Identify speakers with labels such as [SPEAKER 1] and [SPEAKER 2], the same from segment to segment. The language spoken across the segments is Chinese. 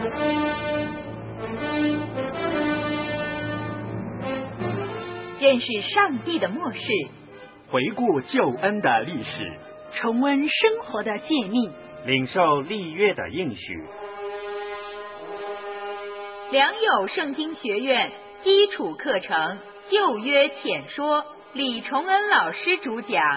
[SPEAKER 1] 认识上帝的默示，
[SPEAKER 2] 回顾救恩的历史，
[SPEAKER 1] 重温生活的诫命，
[SPEAKER 2] 领受立约的应许。
[SPEAKER 1] 良友圣经学院基础课程旧约浅说，李崇恩老师主讲。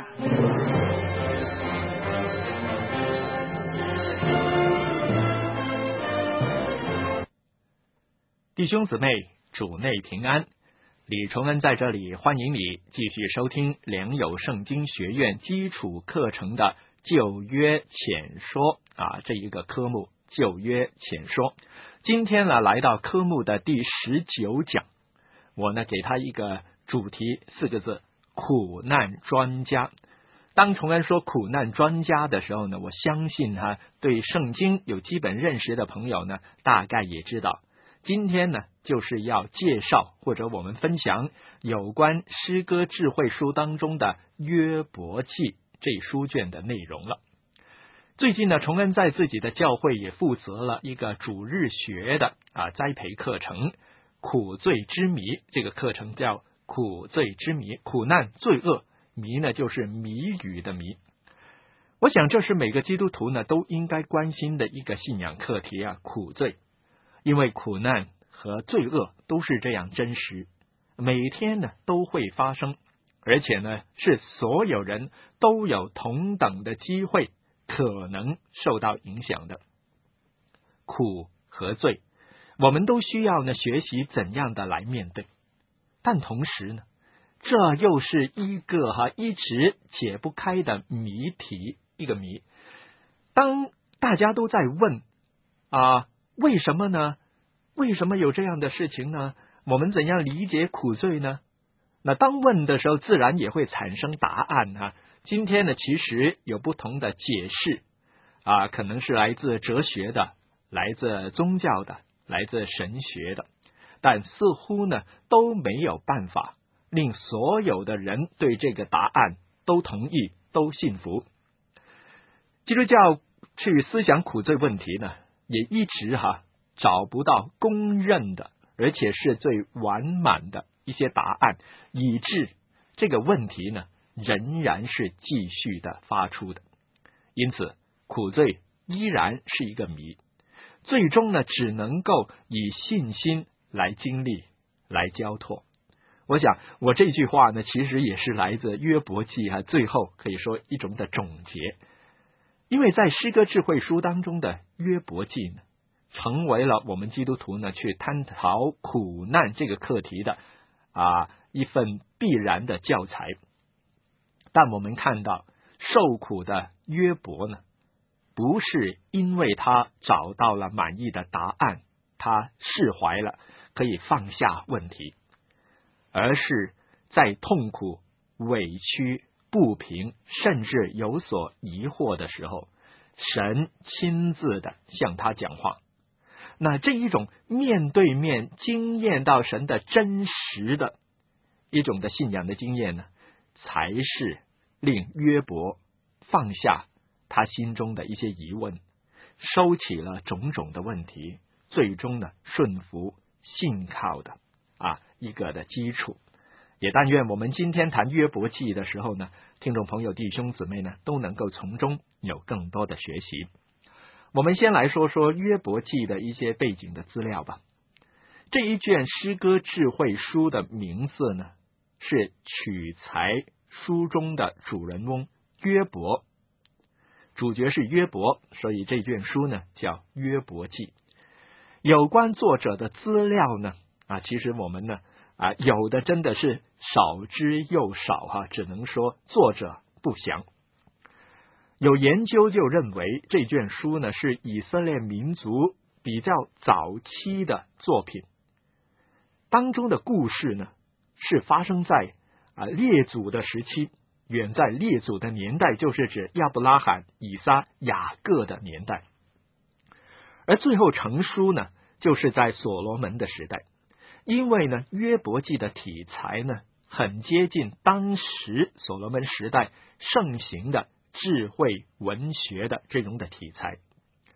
[SPEAKER 3] 弟兄姊妹，主内平安。李崇恩在这里欢迎你继续收听良友圣经学院基础课程的旧约浅说这一个科目，旧约浅说。今天呢，来到科目的第19讲，我呢给他一个主题，4个字：苦难专家。当崇恩说苦难专家的时候呢，我相信对圣经有基本认识的朋友呢，大概也知道今天呢，就是要介绍或者我们分享有关诗歌智慧书当中的约伯记这书卷的内容了。最近呢，崇恩在自己的教会也负责了一个主日学的栽培课程，苦罪之谜。这个课程叫苦罪之谜，苦难罪恶，谜呢就是谜语的谜。我想这是每个基督徒呢都应该关心的一个信仰课题苦罪。因为苦难和罪恶都是这样真实，每天呢都会发生，而且呢是所有人都有同等的机会可能受到影响的。苦和罪，我们都需要呢学习怎样的来面对，但同时呢，这又是一个一直解不开的谜题，一个谜。当大家都在问为什么呢？为什么有这样的事情呢？我们怎样理解苦罪呢？那当问的时候，自然也会产生答案今天呢，其实有不同的解释可能是来自哲学的，来自宗教的，来自神学的，但似乎呢都没有办法令所有的人对这个答案都同意，都信服。基督教去思想苦罪问题呢，也一直找不到公认的，而且是最完满的一些答案，以致这个问题呢，仍然是继续的发出的。因此，苦罪依然是一个谜，最终呢，只能够以信心来经历，来交托。我想，我这句话呢，其实也是来自约伯记最后可以说一种的总结。因为在诗歌智慧书当中的约伯记呢，成为了我们基督徒呢去探讨苦难这个课题的一份必然的教材。但我们看到受苦的约伯呢，不是因为他找到了满意的答案，他释怀了，可以放下问题，而是在痛苦、委屈、不平，甚至有所疑惑的时候，神亲自的向他讲话。那这一种面对面经验到神的真实的一种的信仰的经验呢，才是令约伯放下他心中的一些疑问，收起了种种的问题，最终呢顺服信靠的一个的基础。也但愿我们今天谈约伯记的时候呢，听众朋友弟兄姊妹呢都能够从中有更多的学习。我们先来说说约伯记的一些背景的资料吧。这一卷诗歌智慧书的名字呢，是取材书中的主人翁约伯，主角是约伯，所以这卷书呢叫约伯记。有关作者的资料呢其实我们呢有的真的是少之又少只能说作者不详。有研究就认为这卷书呢是以色列民族比较早期的作品，当中的故事呢是发生在列祖的时期，远在列祖的年代，就是指亚伯拉罕、以撒、雅各的年代，而最后成书呢就是在所罗门的时代。因为呢约伯记的题材呢很接近当时所罗门时代盛行的智慧文学的这种的题材。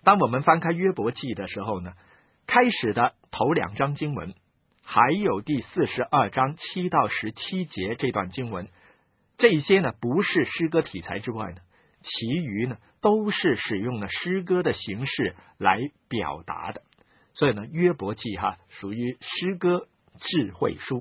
[SPEAKER 3] 当我们翻开约伯记的时候呢，开始的头2章经文，还有第42章7到17节这段经文，这些呢不是诗歌题材之外呢，其余呢都是使用了诗歌的形式来表达的。所以呢，约伯记属于诗歌智慧书。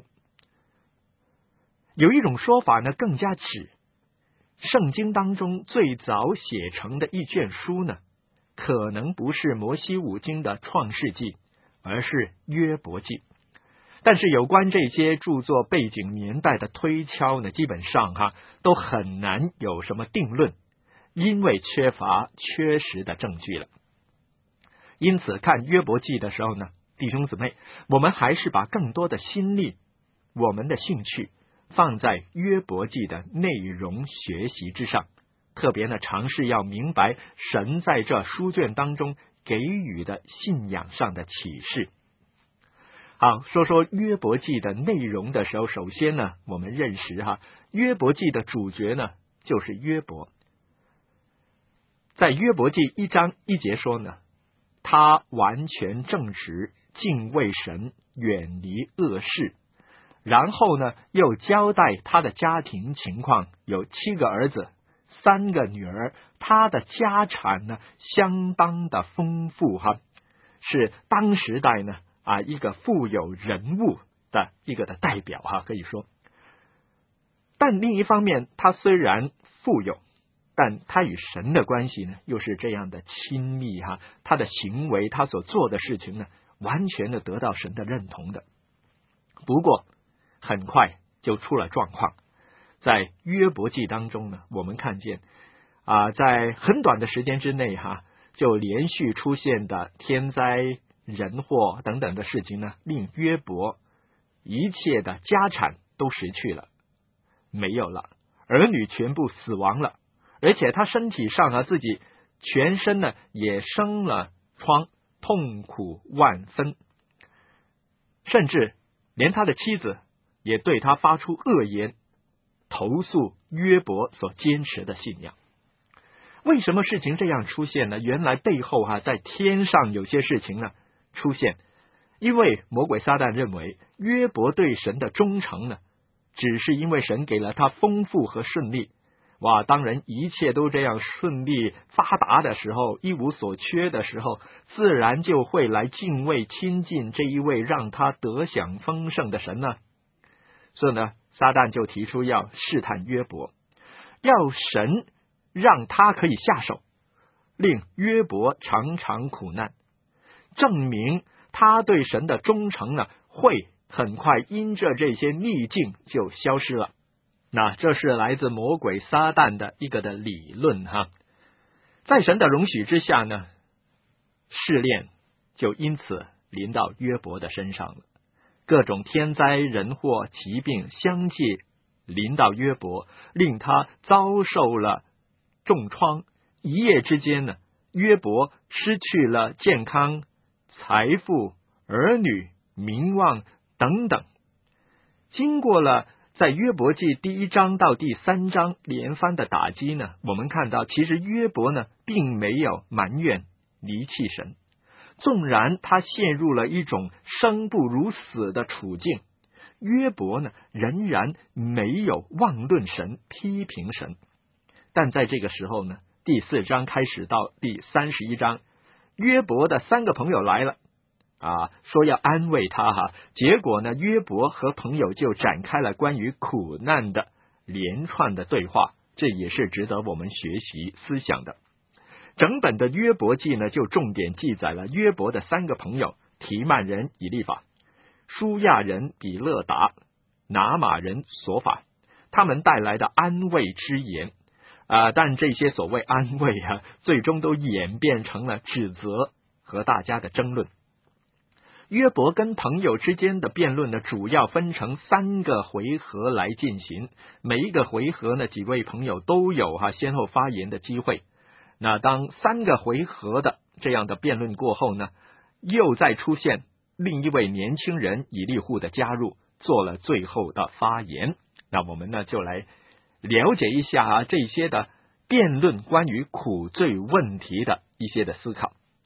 [SPEAKER 3] 有一种说法呢，更加指圣经当中最早写成的一卷书呢，可能不是摩西五经的创世纪，而是约伯记。但是有关这些著作背景年代的推敲呢，基本上都很难有什么定论，因为缺实的证据了。因此看约伯记的时候呢，弟兄姊妹，我们还是把更多的心力，我们的兴趣放在约伯记的内容学习之上，特别呢尝试要明白神在这书卷当中给予的信仰上的启示。好，说说约伯记的内容的时候，首先呢我们认识约伯记的主角呢就是约伯。在约伯记1章1节说呢，他完全正直，敬畏神，远离恶事。然后呢又交代他的家庭情况，有7个儿子3个女儿，他的家产呢相当的丰富是当时代呢一个富有人物的一个的代表可以说。但另一方面，他虽然富有，但他与神的关系呢又是这样的亲密他的行为，他所做的事情呢完全的得到神的认同的。不过很快就出了状况。在约伯记当中呢，我们看见在很短的时间之内就连续出现的天灾人祸等等的事情呢，令约伯一切的家产都失去了，没有了，儿女全部死亡了，而且他身体上自己全身呢也生了疮，痛苦万分，甚至连他的妻子也对他发出恶言，投诉约伯所坚持的信仰。为什么事情这样出现呢？原来背后在天上有些事情呢出现，因为魔鬼撒旦认为约伯对神的忠诚呢，只是因为神给了他丰富和顺利。当然一切都这样顺利发达的时候，一无所缺的时候，自然就会来敬畏亲近这一位让他得享丰盛的神呢。所以呢，撒旦就提出要试探约伯，要神让他可以下手，令约伯常常苦难，证明他对神的忠诚呢会很快因着这些逆境就消失了。那这是来自魔鬼撒旦的一个的理论在神的容许之下呢，试炼就因此临到约伯的身上了。各种天灾人祸疾病相继临到约伯，令他遭受了重创。一夜之间呢，约伯失去了健康、财富、儿女、名望等等。经过了在约伯记第1章到第3章连番的打击呢，我们看到其实约伯呢并没有埋怨离弃神，纵然他陷入了一种生不如死的处境，约伯呢仍然没有妄论神、批评神。但在这个时候呢，第4章开始到第31章，约伯的3个朋友来了说要安慰他结果呢，约伯和朋友就展开了关于苦难的连串的对话，这也是值得我们学习思想的。整本的约伯记呢，就重点记载了约伯的3个朋友：提曼人以利法、舒亚人比勒达、拿马人索法，他们带来的安慰之言但这些所谓安慰最终都演变成了指责和大家的争论。约伯跟朋友之间的辩论呢，主要分成3个回合来进行，每一个回合呢，几位朋友都有先后发言的机会。那当3个回合的这样的辩论过后呢，又再出现另一位年轻人以利户的加入，做了最后的发言。那我们呢就来了解一下这些的辩论关于苦罪问题的一些的思考。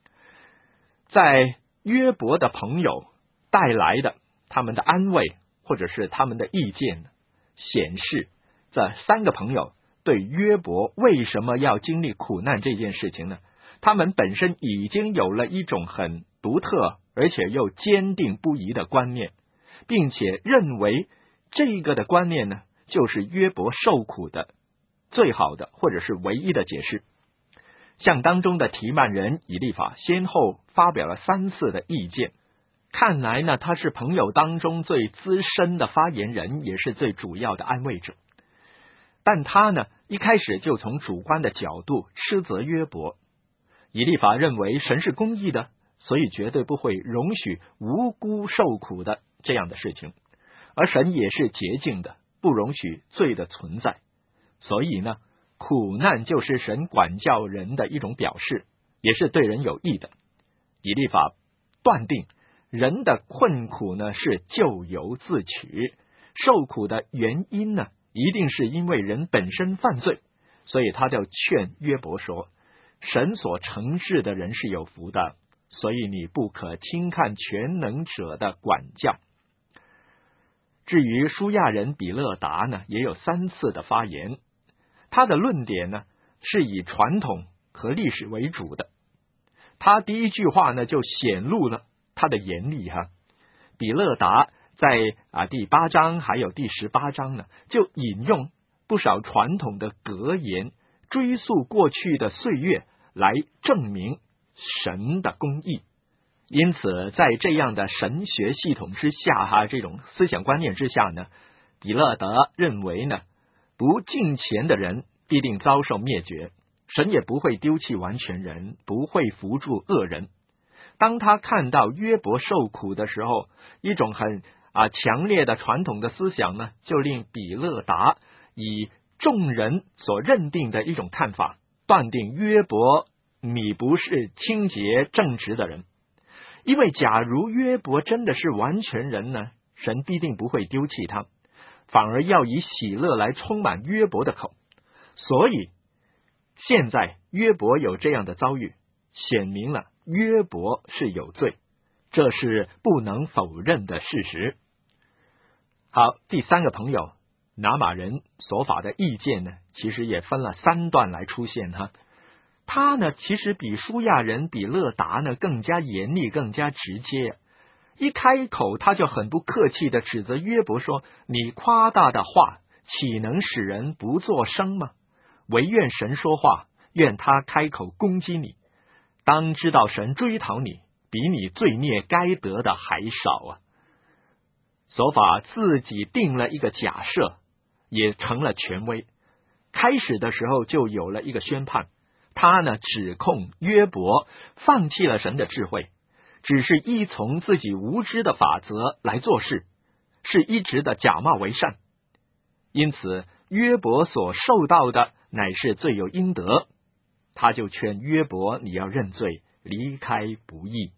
[SPEAKER 3] 在约伯的朋友带来的他们的安慰或者是他们的意见，显示这三个朋友对约伯为什么要经历苦难这件事情呢，他们本身已经有了一种很独特而且又坚定不移的观念，并且认为这个的观念呢，就是约伯受苦的最好的或者是唯一的解释。像当中的提曼人以利法先后发表了3次的意见，看来呢，他是朋友当中最资深的发言人，也是最主要的安慰者。但他呢，一开始就从主观的角度斥责约伯。以利法认为神是公义的，所以绝对不会容许无辜受苦的这样的事情，而神也是洁净的，不容许罪的存在。所以呢，苦难就是神管教人的一种表示，也是对人有益的。以利法断定人的困苦呢是咎由自取，受苦的原因呢一定是因为人本身犯罪，所以他就劝约伯说，神所惩治的人是有福的，所以你不可轻看全能者的管教。至于书亚人比勒达呢，也有3次的发言，他的论点呢是以传统和历史为主的。他第一句话呢就显露了他的严厉哈。比勒达在第8章还有第18章呢，就引用不少传统的格言，追溯过去的岁月来证明神的公义。因此在这样的神学系统之下这种思想观念之下呢，比勒达认为呢，不敬虔的人必定遭受灭绝，神也不会丢弃完全人，不会扶助恶人。当他看到约伯受苦的时候，一种很强烈的传统的思想呢，就令比勒达以众人所认定的一种看法，断定约伯你不是清洁正直的人。因为假如约伯真的是完全人呢，神必定不会丢弃他，反而要以喜乐来充满约伯的口。所以现在约伯有这样的遭遇，显明了约伯是有罪，这是不能否认的事实。好，第3个朋友拿马人所发的意见呢，其实也分了3段来出现哈。他呢，其实比书亚人比勒达呢更加严厉，更加直接。一开口他就很不客气的指责约伯说，你夸大的话岂能使人不作声吗？唯愿神说话，愿他开口攻击你，当知道神追讨你，比你罪孽该得的还少啊。所法自己定了一个假设，也成了权威。开始的时候就有了一个宣判，他呢指控约伯放弃了神的智慧，只是依从自己无知的法则来做事，是一直的假冒为善。因此约伯所受到的乃是罪有应得，他就劝约伯，你要认罪，离开不义。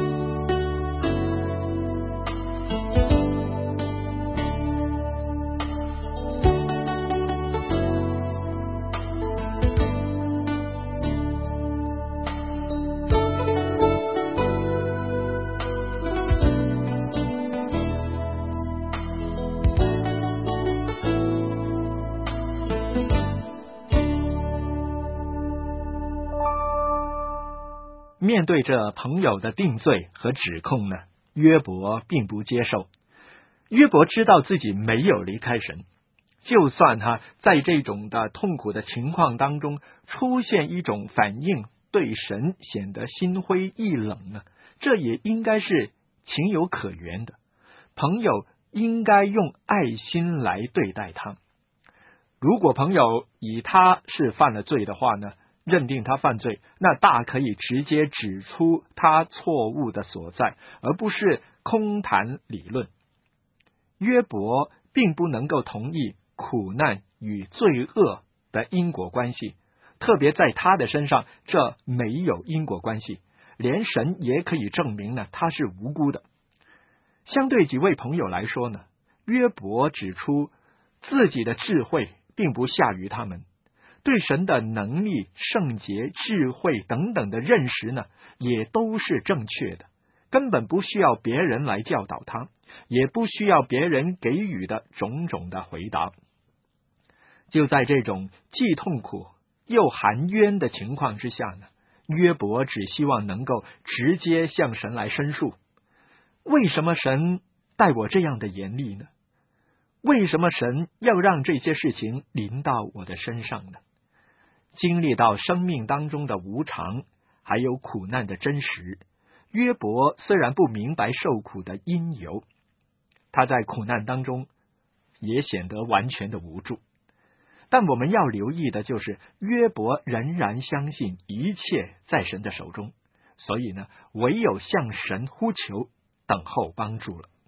[SPEAKER 3] 面对着朋友的定罪和指控呢，约伯并不接受。约伯知道自己没有离开神，就算他在这种的痛苦的情况当中出现一种反应，对神显得心灰意冷呢，这也应该是情有可原的。朋友应该用爱心来对待他。如果朋友以他是犯了罪的话呢，认定他犯罪，那大可以直接指出他错误的所在，而不是空谈理论。约伯并不能够同意苦难与罪恶的因果关系，特别在他的身上，这没有因果关系，连神也可以证明呢，他是无辜的。相对几位朋友来说呢，约伯指出自己的智慧并不下于他们， 对神的能力、圣洁、智慧等等的认识呢，也都是正确的，根本不需要别人来教导他，也不需要别人给予的种种的回答。就在这种既痛苦又含冤的情况之下呢，约伯只希望能够直接向神来申诉，为什么神待我这样的严厉呢？为什么神要让这些事情临到我的身上呢？经历到生命当中的无常，还有苦难的真实，约伯虽然不明白受苦的因由，他在苦难当中也显得完全的无助。但我们要留意的就是，约伯仍然相信一切在神的手中，所以呢，唯有向神呼求，等候帮助了。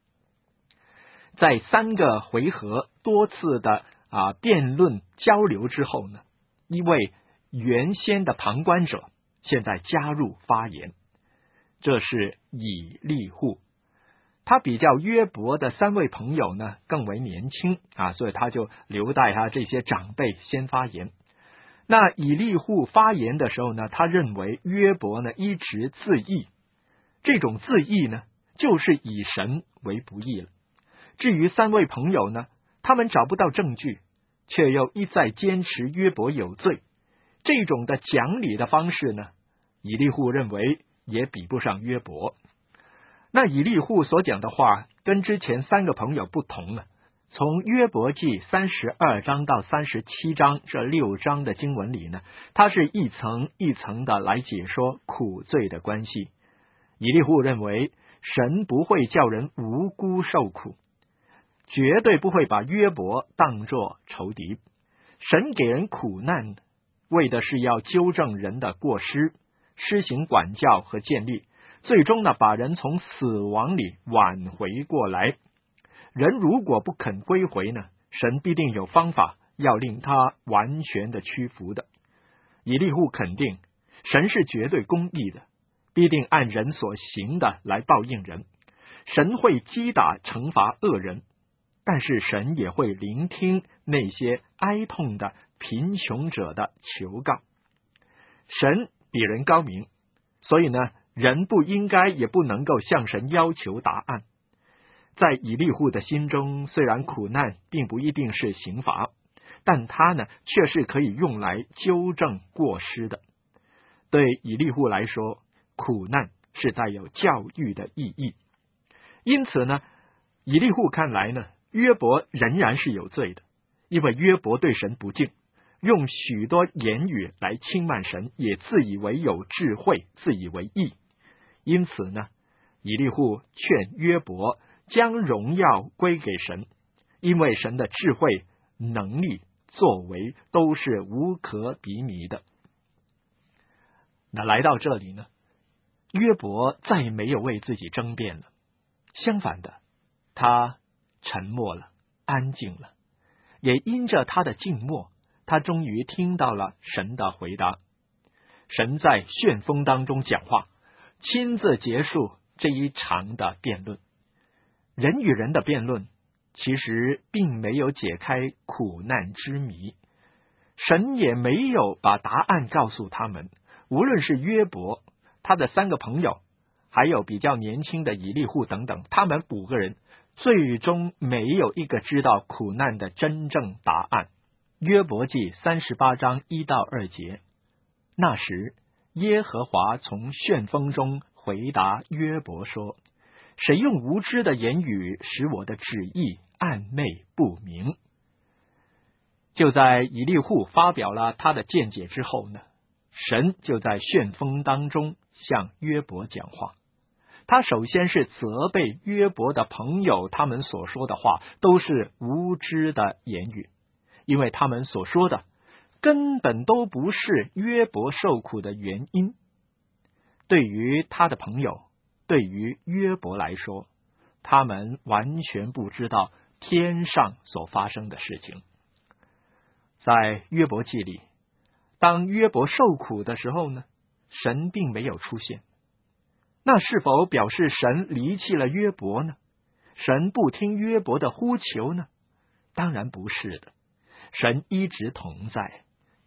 [SPEAKER 3] 在3个回合多次的辩论交流之后呢，一位原先的旁观者现在加入发言，这是以利户。他比较约伯的3位朋友呢更为年轻所以他就留待这些长辈先发言。那以利户发言的时候呢，他认为约伯呢一直自义，这种自义呢就是以神为不义了。至于3位朋友呢，他们找不到证据，却又一再坚持约伯有罪，这种的讲理的方式呢，以利户认为也比不上约伯。那以利户所讲的话跟之前3个朋友不同了。从约伯记32章到37章这6章的经文里呢，它是一层一层的来解说苦罪的关系。以利户认为神不会叫人无辜受苦，绝对不会把约伯当作仇敌。神给人苦难，为的是要纠正人的过失，施行管教和建立，最终呢，把人从死亡里挽回过来。人如果不肯归回呢，神必定有方法要令他完全的屈服的。以利户肯定神是绝对公义的，必定按人所行的来报应人。神会击打惩罚恶人，但是神也会聆听那些哀痛的贫穷者的求告。神比人高明，所以呢，人不应该也不能够向神要求答案。在以利户的心中，虽然苦难并不一定是刑罚，但它呢却是可以用来纠正过失的。对以利户来说，苦难是带有教育的意义。因此呢，以利户看来呢，约伯仍然是有罪的，因为约伯对神不敬，用许多言语来轻慢神，也自以为有智慧，自以为义。因此呢，以利户劝约伯将荣耀归给神，因为神的智慧、能力、作为都是无可比拟的。那来到这里呢，约伯再没有为自己争辩了，相反的，他沉默了，安静了，也因着他的静默，他终于听到了神的回答。神在旋风当中讲话，亲自结束这一场的辩论。人与人的辩论其实并没有解开苦难之谜，神也没有把答案告诉他们。无论是约伯、他的3个朋友，还有比较年轻的以利户等等，他们5个人最终没有一个知道苦难的真正答案。约伯记38章1到2节，那时耶和华从旋风中回答约伯说，谁用无知的言语使我的旨意暗昧不明？就在以利户发表了他的见解之后呢，神就在旋风当中向约伯讲话。他首先是责备约伯的朋友，他们所说的话都是无知的言语，因为他们所说的根本都不是约伯受苦的原因。对于他的朋友，对于约伯来说，他们完全不知道天上所发生的事情。在约伯记里，当约伯受苦的时候呢，神并没有出现。那是否表示神离弃了约伯呢？神不听约伯的呼求呢？当然不是的，神一直同在，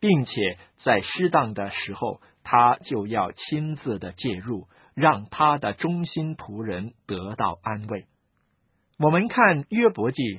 [SPEAKER 3] 并且在适当的时候，他就要亲自的介入，让他的忠心仆人得到安慰。我们看约伯记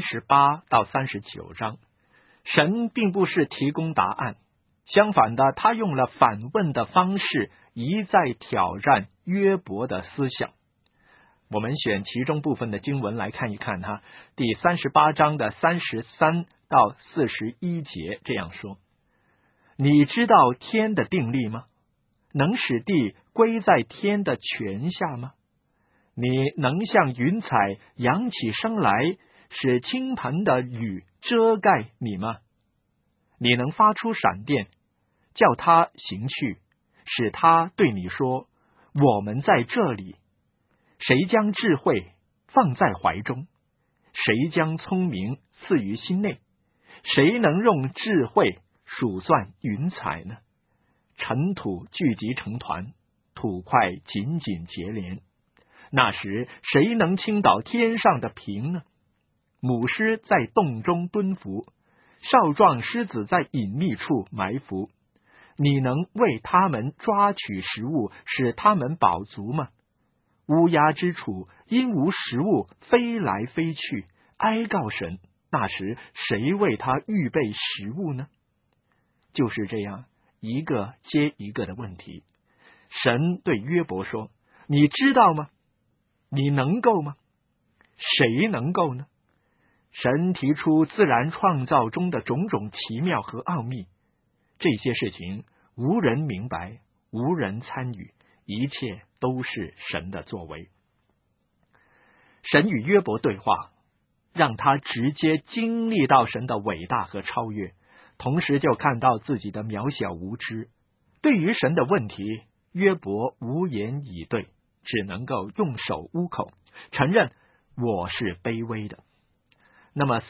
[SPEAKER 3] 38到39章，神并不是提供答案，相反的，他用了反问的方式，一再挑战约伯的思想。我们选其中部分的经文来看一看哈。第38章的33到41节这样说：你知道天的定力吗？能使地归在天的权下吗？你能像云彩扬起声来，使倾盆的雨遮盖你吗？你能发出闪电，叫它行去，使它对你说：我们在这里。谁将智慧放在怀中？谁将聪明赐于心内？谁能用智慧数算云彩呢？尘土聚集成团，土块紧紧结连。那时谁能倾倒天上的瓶呢？母狮在洞中蹲伏，少壮狮子在隐秘处埋伏。你能为他们抓取食物，使他们饱足吗？乌鸦之处因无食物飞来飞去，哀告神，那时谁为他预备食物呢？就是这样一个接一个的问题。神对约伯说：你知道吗？你能够吗？谁能够呢？神提出自然创造中的种种奇妙和奥秘，这些事情无人明白，无人参与，一切都是神的作为。神与约伯对话，让他直接经历到神的伟大和超越，同时就看到自己的渺小无知。对于神的问题，约伯无言以对，只能够用手捂口，承认我是卑微的。那么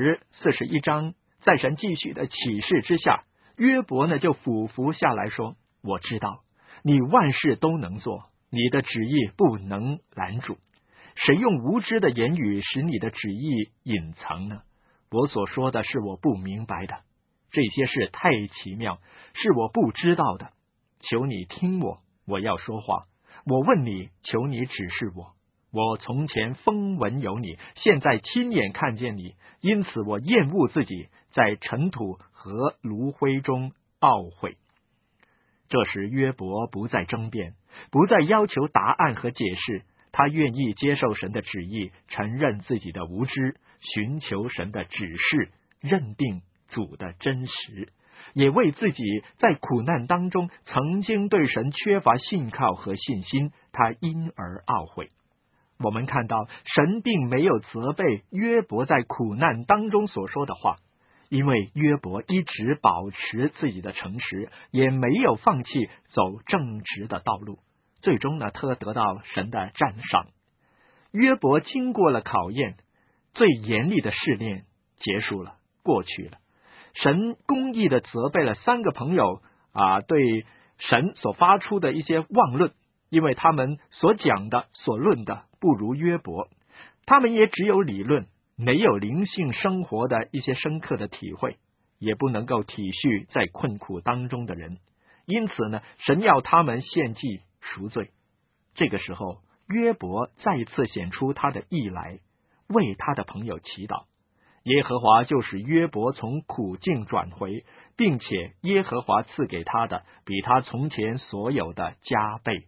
[SPEAKER 3] 40、41章，在神继续的启示之下，约伯呢就俯伏下来说：我知道你万事都能做，你的旨意不能拦阻。谁用无知的言语使你的旨意隐藏呢？我所说的是我不明白的，这些事太奇妙，是我不知道的。求你听我，我要说话。我问你，求你指示我。我从前风闻有你，现在亲眼看见你，因此我厌恶自己，在尘土和炉灰中懊悔。这时约伯不再争辩，不再要求答案和解释，他愿意接受神的旨意，承认自己的无知，寻求神的指示，认定主的真实，也为自己在苦难当中曾经对神缺乏信靠和信心，他因而懊悔。我们看到神并没有责备约伯在苦难当中所说的话，因为约伯一直保持自己的诚实，也没有放弃走正直的道路。最终呢，他得到神的赞赏。约伯经过了考验，最严厉的试炼结束了，过去了。神公义的责备了3个朋友对神所发出的一些妄论，因为他们所讲的所论的不如约伯，他们也只有理论，没有灵性生活的一些深刻的体会，也不能够体恤在困苦当中的人。因此呢，神要他们献祭赎罪。这个时候，约伯再次显出他的义来，为他的朋友祈祷。耶和华就使约伯从苦境转回，并且耶和华赐给他的比他从前所有的加倍。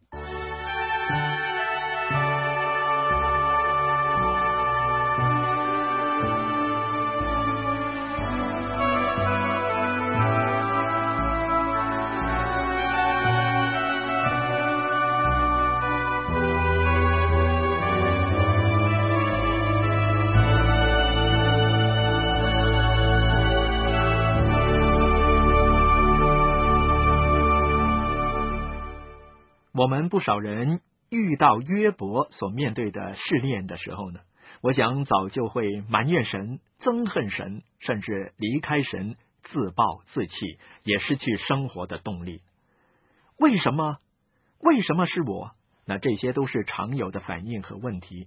[SPEAKER 3] 我们不少人遇到约伯所面对的试炼的时候呢，我想早就会埋怨神、憎恨神，甚至离开神，自暴自弃，也失去生活的动力。为什么是我？那这些都是常有的反应和问题。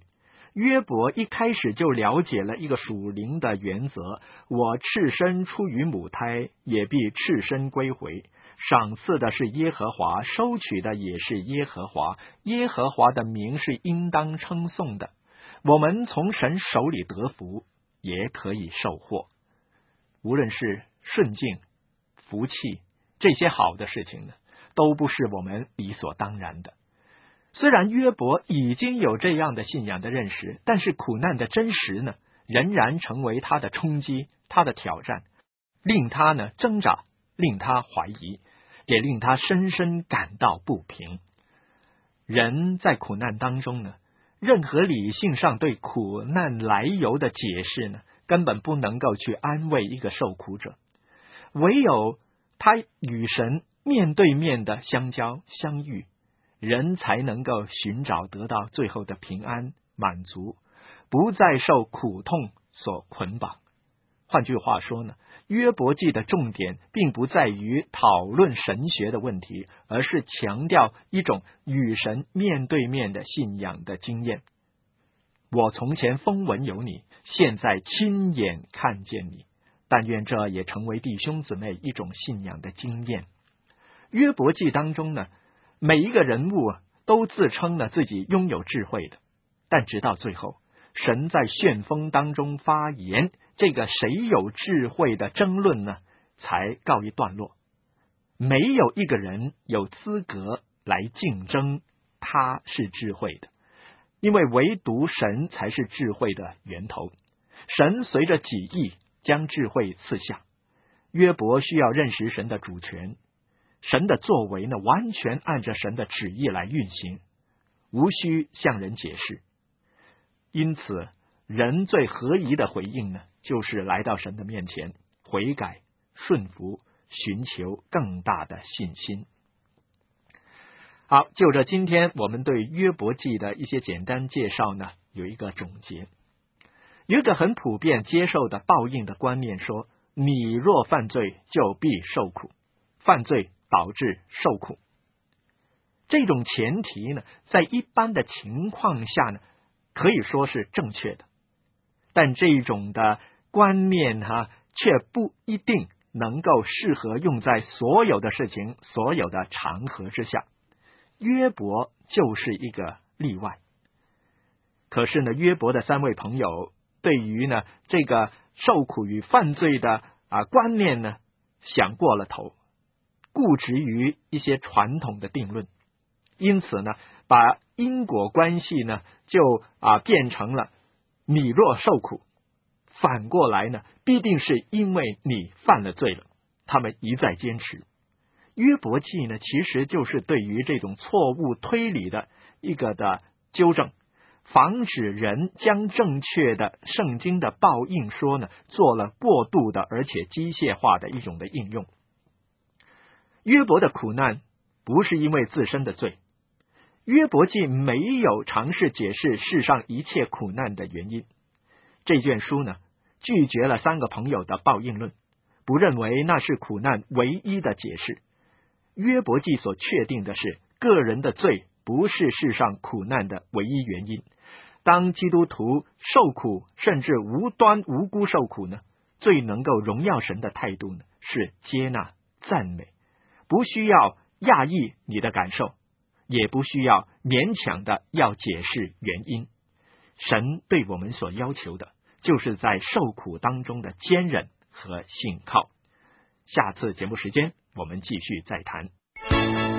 [SPEAKER 3] 约伯一开始就了解了一个属灵的原则：我赤身出于母胎，也必赤身归回。赏赐的是耶和华，收取的也是耶和华。耶和华的名是应当称颂的。我们从神手里得福，也可以受祸。无论是顺境、福气，这些好的事情呢，都不是我们理所当然的。虽然约伯已经有这样的信仰的认识，但是苦难的真实呢，仍然成为他的冲击，他的挑战，令他呢挣扎，令他怀疑，也令他深深感到不平。人在苦难当中呢，任何理性上对苦难来由的解释呢，根本不能够去安慰一个受苦者，唯有他与神面对面的相交相遇，人才能够寻找得到最后的平安满足，不再受苦痛所捆绑。换句话说呢，约伯记的重点并不在于讨论神学的问题，而是强调一种与神面对面的信仰的经验。我从前风闻有你，现在亲眼看见你。但愿这也成为弟兄姊妹一种信仰的经验。约伯记当中呢，每一个人物都自称了自己拥有智慧的，但直到最后，神在旋风当中发言，这个谁有智慧的争论呢，才告一段落。没有一个人有资格来竞争他是智慧的，因为唯独神才是智慧的源头。神随着己意将智慧赐下，约伯需要认识神的主权，神的作为呢，完全按着神的旨意来运行，无需向人解释。因此，人最合宜的回应呢，就是来到神的面前，悔改、顺服，寻求更大的信心。好，就着今天我们对约伯记的一些简单介绍呢，有一个总结。有一个很普遍接受的报应的观念说，你若犯罪就必受苦，犯罪导致受苦。这种前提呢，在一般的情况下呢，可以说是正确的，但这种的观念却不一定能够适合用在所有的事情、所有的场合之下。约伯就是一个例外。可是呢，约伯的三位朋友对于呢这个受苦与犯罪的观念呢，想过了头，固执于一些传统的定论，因此呢，把因果关系呢就变成了你若受苦，反过来呢必定是因为你犯了罪了。他们一再坚持。约伯记呢，其实就是对于这种错误推理的一个的纠正，防止人将正确的圣经的报应说呢，做了过度的而且机械化的一种的应用。约伯的苦难不是因为自身的罪，约伯记没有尝试解释世上一切苦难的原因。这卷书呢，拒绝了三个朋友的报应论，不认为那是苦难唯一的解释。约伯记所确定的是，个人的罪不是世上苦难的唯一原因。当基督徒受苦，甚至无端无辜受苦呢，最能够荣耀神的态度呢，是接纳、赞美，不需要讶异你的感受，也不需要勉强的要解释原因。神对我们所要求的，就是在受苦当中的坚忍和信靠。下次节目时间，我们继续再谈。